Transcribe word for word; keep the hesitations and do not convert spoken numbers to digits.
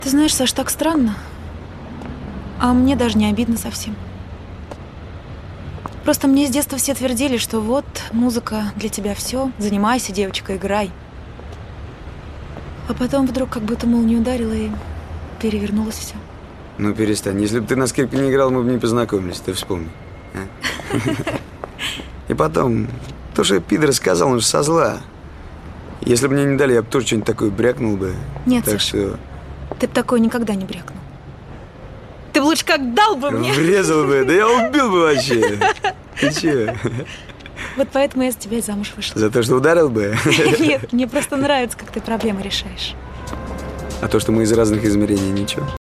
Ты знаешь, Саш, так странно. А мне даже не обидно совсем. Просто мне с детства все твердили, что вот, музыка для тебя все, занимайся, девочка, играй. А потом вдруг как будто молния ударила и перевернулось все. Ну перестань, если бы ты на скрипке не играл, мы бы не познакомились, ты вспомни. А? И потом, то, что пидор сказал, он же со зла. Если бы мне не дали, я бы тоже что-нибудь такое брякнул бы. Нет, так Саша, что... ты бы такое никогда не брякнул. Ты бы лучше как дал бы мне. Врезал бы, да я убил бы вообще. Ты че? Вот поэтому я за тебя и замуж вышла. За то, что ударил бы? Нет, мне просто нравится, как ты проблемы решаешь. А то, что мы из разных измерений, ничего.